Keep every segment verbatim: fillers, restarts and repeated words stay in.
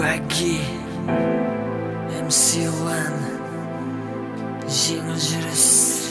Quacky эм си One жеңіл жүріс.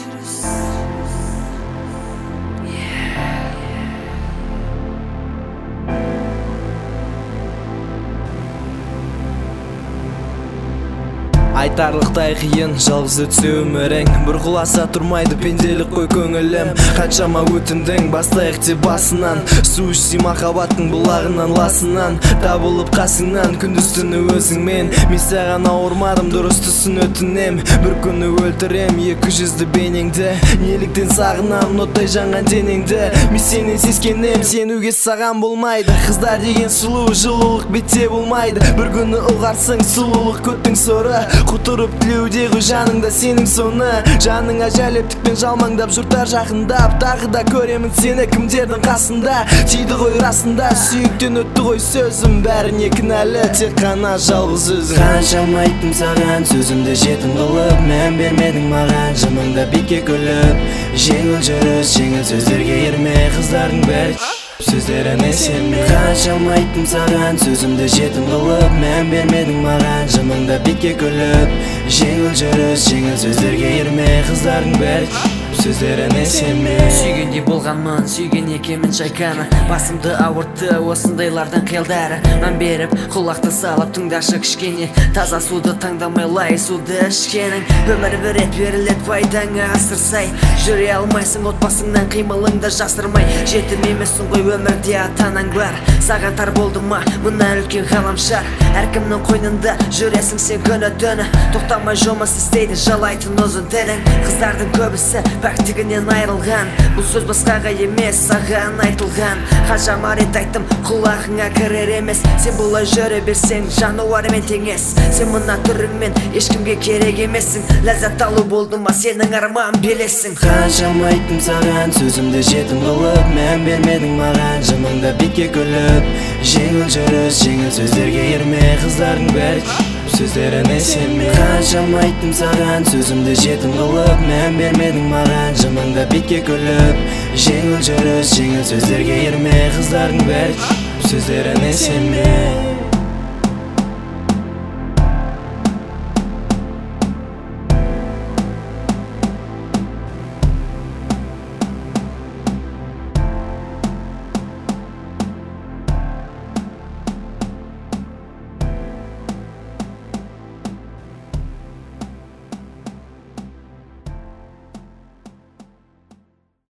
Айтарлықтай қиын жалғыз өтсе өмірің, бір құласа тұрмайды пенделік қой көңілім. Қаншама өтіндің бастайық деп басынан, су ішсе махаббаттың бұлағынан ласынан, табылып қасыңнан күндіз түні өзіңмен. Мен саған ауырмадым, дұрыс түсін өтінем, бір күні өлтірем екі жүзді бейнеңді. Неліктен сағынам ноттай жанған денеңді, мен сенен сескенем, сенуге саған болмайды. Қыздар деген сұлу, жылулық бетте болмайды, бір күні ұғарсың сұлулық көттің соры. Құтырып тілеудегі жаныңда сенің соны, жаныңа жәлептікпен жалмаңдап жұрттар жақындап, тағы да көремін сені кімдердің қасында. Тиді ғой расында, сүйіктен өтті ғой сөзім, бәріне кінәлі тек қана жалғыз өзің. Қаншама айттым саған сөзімді жетім қылып, мән бермедің маған жымыңда бекке күліп. Жеңіл жүріс, жеңіл сөздерге ерме, қыздардың бәрі сөздеріне сенме. Қаншама айттым саған сөзімді жетім қылып, мән бермедің маған жымыңда бекке күліп. Жеңіл жүріс, жеңіл сөздерге ерме, қыздардың бәрі сөздеріне сенме. Сүйгендей болғанмын, сүйген екенмін шайқаны, басымды ауыртты осындайлардың қиялдары. Мән беріп құлақты салып тыңдашы кішкене, таза суды таңдамай лай суды ішкенің. Өмір бір рет беріледі, пайдаңа асырсай, жүре алмайсың отбасыңнан қимылыңды жасырмай. Жетім емессің ғой өмірде ата-анаң бар, саған тар болды ма мына үлкен ғаламшар. Әркімнің қойнында жүресің сен күні түні, тоқтамай жұмыс істейді жалайтын ұзын тілің. Қыздардың көбісі пәктігінен айрылған, бұл сөз басқаға емес саған айтылған. Қаншама рет айттым құлағыңа кірер емес, сен бұлай жүре берсең жануармен теңес. Сен мына түріңмен ешкімге керек емессің, ләззат алу болды ма сенің арман белесің. Қаншама айттым саған сөзімді жетім қылып, мән бермедің маған жымыңда бекке күліп. Жеңіл жүріс, жеңіл сөздерге ерме, қыздардың бәрі сөздеріне сенме. Қаншама айттым саған сөзімді жетім қылып, мән бермедің маған жымыңда бекке күліп. Жеңіл жүріс, жеңіл сөздерге ерме, қыздардың бәрі сөздеріне сенме.